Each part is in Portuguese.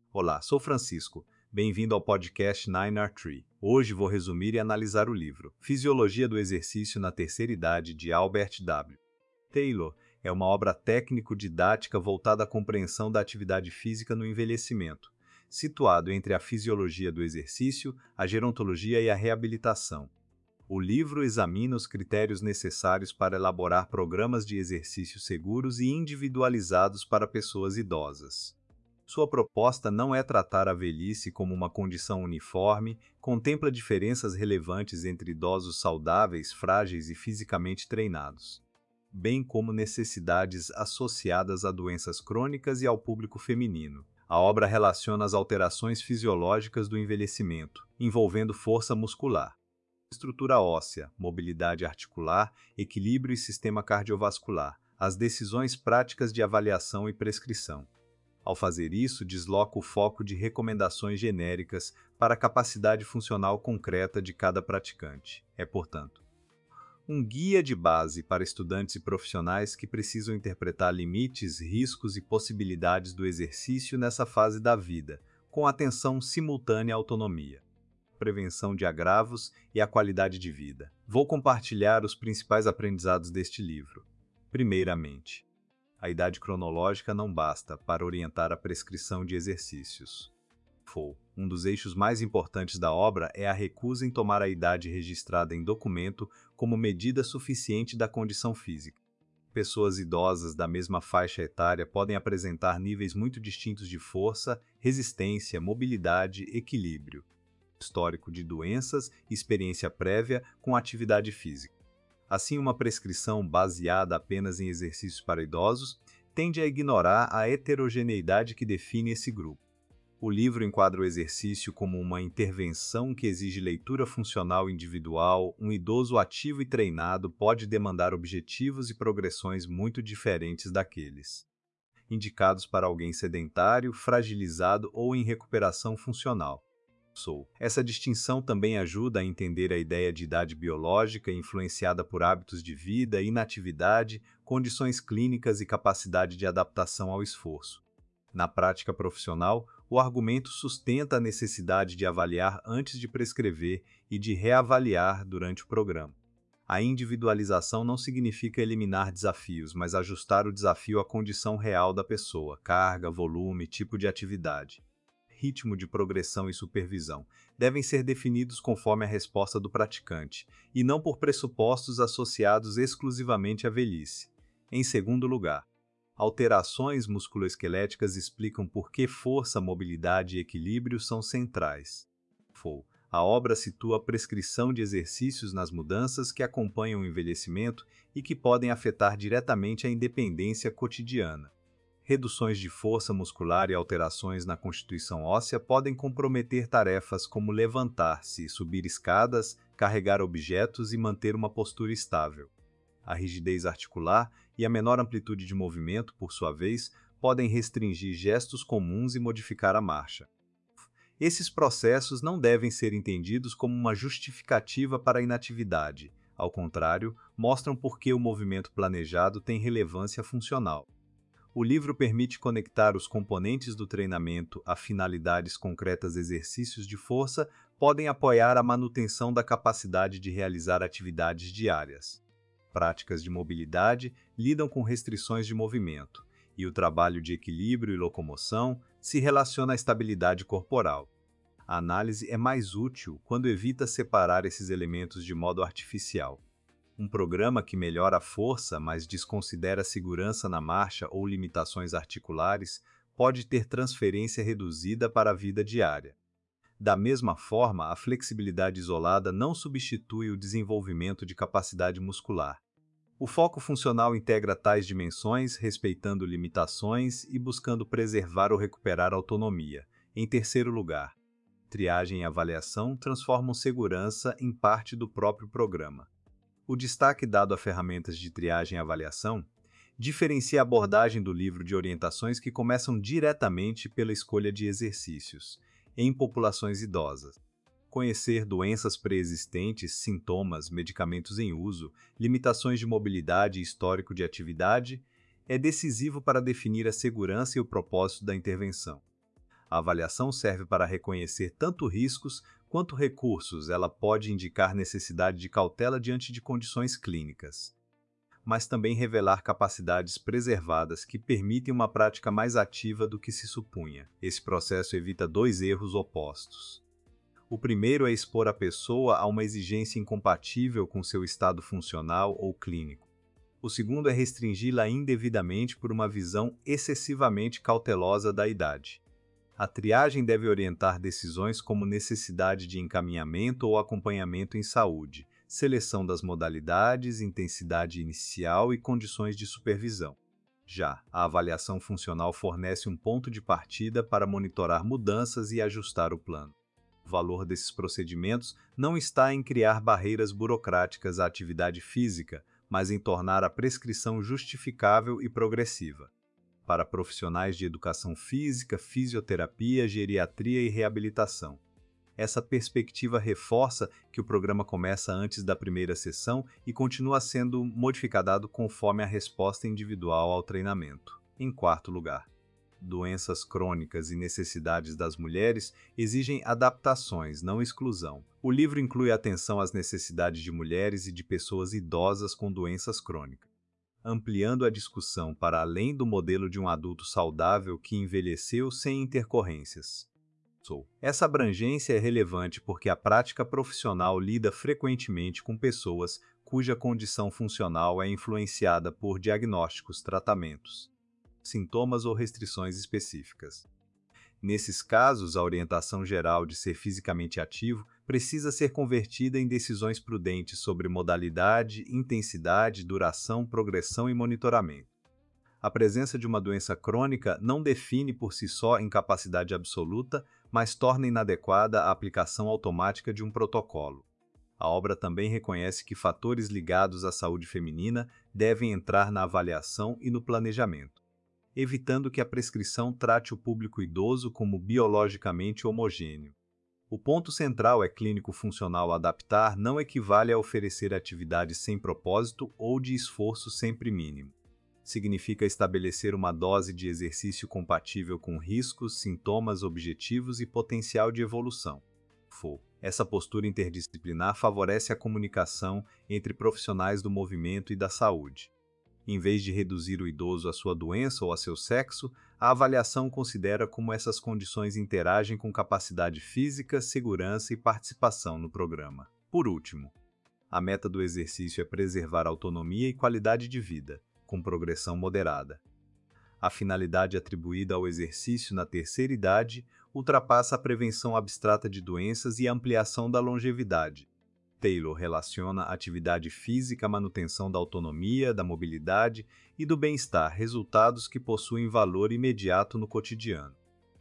Olá, sou Francisco. Bem-vindo ao podcast 9R3. Hoje vou resumir e analisar o livro Fisiologia do Exercício na Terceira Idade, de Albert W. Taylor. É uma obra técnico-didática voltada à compreensão da atividade física no envelhecimento, situado entre a fisiologia do exercício, a gerontologia e a reabilitação. O livro examina os critérios necessários para elaborar programas de exercício seguros e individualizados para pessoas idosas. Sua proposta não é tratar a velhice como uma condição uniforme, contempla diferenças relevantes entre idosos saudáveis, frágeis e fisicamente treinados, bem como necessidades associadas a doenças crônicas e ao público feminino. A obra relaciona as alterações fisiológicas do envelhecimento, envolvendo força muscular, estrutura óssea, mobilidade articular, equilíbrio e sistema cardiovascular, as decisões práticas de avaliação e prescrição. Ao fazer isso, desloca o foco de recomendações genéricas para a capacidade funcional concreta de cada praticante. É, portanto, um guia de base para estudantes e profissionais que precisam interpretar limites, riscos e possibilidades do exercício nessa fase da vida, com atenção simultânea à autonomia, prevenção de agravos e à qualidade de vida. Vou compartilhar os principais aprendizados deste livro. Primeiramente, a idade cronológica não basta para orientar a prescrição de exercícios. Um dos eixos mais importantes da obra é a recusa em tomar a idade registrada em documento como medida suficiente da condição física. Pessoas idosas da mesma faixa etária podem apresentar níveis muito distintos de força, resistência, mobilidade, equilíbrio, histórico de doenças e experiência prévia com atividade física. Assim, uma prescrição baseada apenas em exercícios para idosos tende a ignorar a heterogeneidade que define esse grupo. O livro enquadra o exercício como uma intervenção que exige leitura funcional individual. Um idoso ativo e treinado pode demandar objetivos e progressões muito diferentes daqueles indicados para alguém sedentário, fragilizado ou em recuperação funcional. Essa distinção também ajuda a entender a ideia de idade biológica influenciada por hábitos de vida, inatividade, condições clínicas e capacidade de adaptação ao esforço. Na prática profissional, o argumento sustenta a necessidade de avaliar antes de prescrever e de reavaliar durante o programa. A individualização não significa eliminar desafios, mas ajustar o desafio à condição real da pessoa, carga, volume, tipo de atividade. Ritmo de progressão e supervisão devem ser definidos conforme a resposta do praticante, e não por pressupostos associados exclusivamente à velhice. Em segundo lugar, alterações musculoesqueléticas explicam por que força, mobilidade e equilíbrio são centrais. A obra situa a prescrição de exercícios nas mudanças que acompanham o envelhecimento e que podem afetar diretamente a independência cotidiana. Reduções de força muscular e alterações na constituição óssea podem comprometer tarefas como levantar-se, subir escadas, carregar objetos e manter uma postura estável. A rigidez articular e a menor amplitude de movimento, por sua vez, podem restringir gestos comuns e modificar a marcha. Esses processos não devem ser entendidos como uma justificativa para a inatividade. Ao contrário, mostram por que o movimento planejado tem relevância funcional. O livro permite conectar os componentes do treinamento a finalidades concretas. Exercícios de força podem apoiar a manutenção da capacidade de realizar atividades diárias. Práticas de mobilidade lidam com restrições de movimento, e o trabalho de equilíbrio e locomoção se relaciona à estabilidade corporal. A análise é mais útil quando evita separar esses elementos de modo artificial. Um programa que melhora a força, mas desconsidera a segurança na marcha ou limitações articulares, pode ter transferência reduzida para a vida diária. Da mesma forma, a flexibilidade isolada não substitui o desenvolvimento de capacidade muscular. O foco funcional integra tais dimensões, respeitando limitações e buscando preservar ou recuperar a autonomia. Em terceiro lugar, triagem e avaliação transformam segurança em parte do próprio programa. O destaque dado a ferramentas de triagem e avaliação diferencia a abordagem do livro de orientações que começam diretamente pela escolha de exercícios, em populações idosas. Conhecer doenças pré-existentes, sintomas, medicamentos em uso, limitações de mobilidade e histórico de atividade é decisivo para definir a segurança e o propósito da intervenção. A avaliação serve para reconhecer tanto riscos quanto recursos. Ela pode indicar necessidade de cautela diante de condições clínicas, mas também revelar capacidades preservadas que permitem uma prática mais ativa do que se supunha. Esse processo evita dois erros opostos. O primeiro é expor a pessoa a uma exigência incompatível com seu estado funcional ou clínico. O segundo é restringi-la indevidamente por uma visão excessivamente cautelosa da idade. A triagem deve orientar decisões como necessidade de encaminhamento ou acompanhamento em saúde, seleção das modalidades, intensidade inicial e condições de supervisão. Já a avaliação funcional fornece um ponto de partida para monitorar mudanças e ajustar o plano. O valor desses procedimentos não está em criar barreiras burocráticas à atividade física, mas em tornar a prescrição justificável e progressiva. Para profissionais de educação física, fisioterapia, geriatria e reabilitação. Essa perspectiva reforça que o programa começa antes da primeira sessão e continua sendo modificado conforme a resposta individual ao treinamento. Em quarto lugar, doenças crônicas e necessidades das mulheres exigem adaptações, não exclusão. O livro inclui atenção às necessidades de mulheres e de pessoas idosas com doenças crônicas, ampliando a discussão para além do modelo de um adulto saudável que envelheceu sem intercorrências. Essa abrangência é relevante porque a prática profissional lida frequentemente com pessoas cuja condição funcional é influenciada por diagnósticos, tratamentos, sintomas ou restrições específicas. Nesses casos, a orientação geral de ser fisicamente ativo precisa ser convertida em decisões prudentes sobre modalidade, intensidade, duração, progressão e monitoramento. A presença de uma doença crônica não define por si só incapacidade absoluta, mas torna inadequada a aplicação automática de um protocolo. A obra também reconhece que fatores ligados à saúde feminina devem entrar na avaliação e no planejamento, evitando que a prescrição trate o público idoso como biologicamente homogêneo. O ponto central é clínico funcional. Adaptar não equivale a oferecer atividade sem propósito ou de esforço sempre mínimo. Significa estabelecer uma dose de exercício compatível com riscos, sintomas, objetivos e potencial de evolução. Essa postura interdisciplinar favorece a comunicação entre profissionais do movimento e da saúde. Em vez de reduzir o idoso à sua doença ou a seu sexo, a avaliação considera como essas condições interagem com capacidade física, segurança e participação no programa. Por último, a meta do exercício é preservar autonomia e qualidade de vida, com progressão moderada. A finalidade atribuída ao exercício na terceira idade ultrapassa a prevenção abstrata de doenças e a ampliação da longevidade. Taylor relaciona a atividade física à manutenção da autonomia, da mobilidade e do bem-estar, resultados que possuem valor imediato no cotidiano.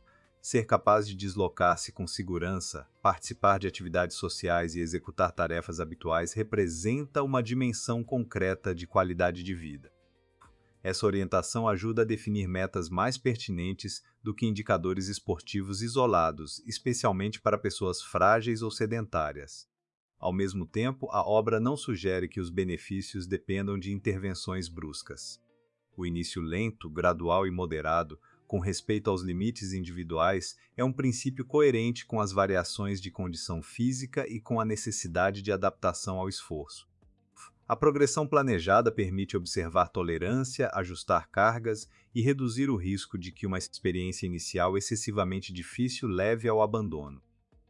Ser capaz de deslocar-se com segurança, participar de atividades sociais e executar tarefas habituais representa uma dimensão concreta de qualidade de vida. Essa orientação ajuda a definir metas mais pertinentes do que indicadores esportivos isolados, especialmente para pessoas frágeis ou sedentárias. Ao mesmo tempo, a obra não sugere que os benefícios dependam de intervenções bruscas. O início lento, gradual e moderado, com respeito aos limites individuais, é um princípio coerente com as variações de condição física e com a necessidade de adaptação ao esforço. A progressão planejada permite observar tolerância, ajustar cargas e reduzir o risco de que uma experiência inicial excessivamente difícil leve ao abandono.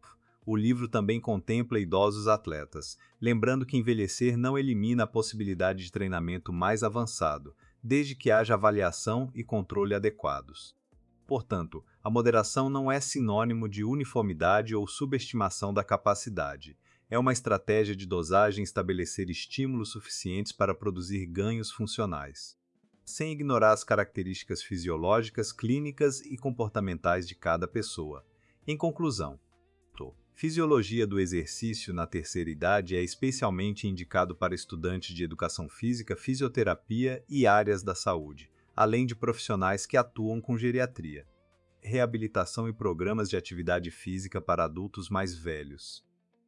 O livro também contempla idosos atletas, lembrando que envelhecer não elimina a possibilidade de treinamento mais avançado, desde que haja avaliação e controle adequados. Portanto, a moderação não é sinônimo de uniformidade ou subestimação da capacidade. É uma estratégia de dosagem estabelecer estímulos suficientes para produzir ganhos funcionais, sem ignorar as características fisiológicas, clínicas e comportamentais de cada pessoa. Em conclusão, fisiologia do exercício na terceira idade é especialmente indicado para estudantes de educação física, fisioterapia e áreas da saúde, além de profissionais que atuam com geriatria, reabilitação e programas de atividade física para adultos mais velhos.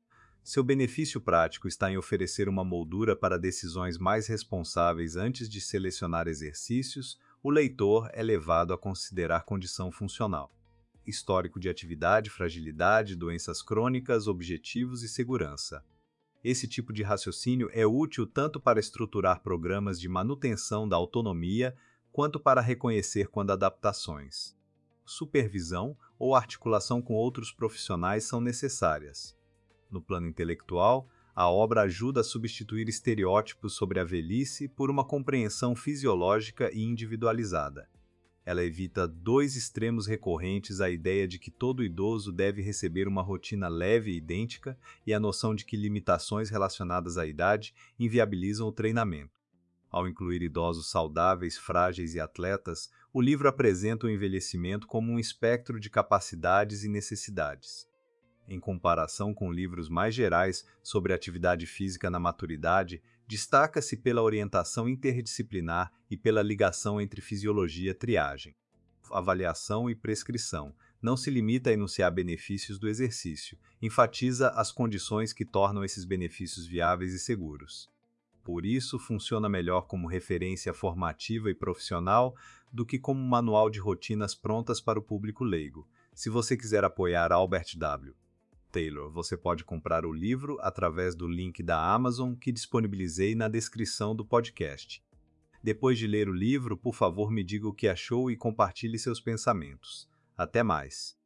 Seu benefício prático está em oferecer uma moldura para decisões mais responsáveis antes de selecionar exercícios. O leitor é levado a considerar condição funcional, histórico de atividade, fragilidade, doenças crônicas, objetivos e segurança. Esse tipo de raciocínio é útil tanto para estruturar programas de manutenção da autonomia, quanto para reconhecer quando adaptações, supervisão ou articulação com outros profissionais são necessárias. No plano intelectual, a obra ajuda a substituir estereótipos sobre a velhice por uma compreensão fisiológica e individualizada. Ela evita dois extremos recorrentes: a ideia de que todo idoso deve receber uma rotina leve e idêntica e a noção de que limitações relacionadas à idade inviabilizam o treinamento. Ao incluir idosos saudáveis, frágeis e atletas, o livro apresenta o envelhecimento como um espectro de capacidades e necessidades. Em comparação com livros mais gerais sobre atividade física na maturidade, destaca-se pela orientação interdisciplinar e pela ligação entre fisiologia, triagem, avaliação e prescrição. Não se limita a enunciar benefícios do exercício, enfatiza as condições que tornam esses benefícios viáveis e seguros. Por isso, funciona melhor como referência formativa e profissional do que como um manual de rotinas prontas para o público leigo. Se você quiser apoiar Albert W. Taylor, você pode comprar o livro através do link da Amazon que disponibilizei na descrição do podcast. Depois de ler o livro, por favor, me diga o que achou e compartilhe seus pensamentos. Até mais!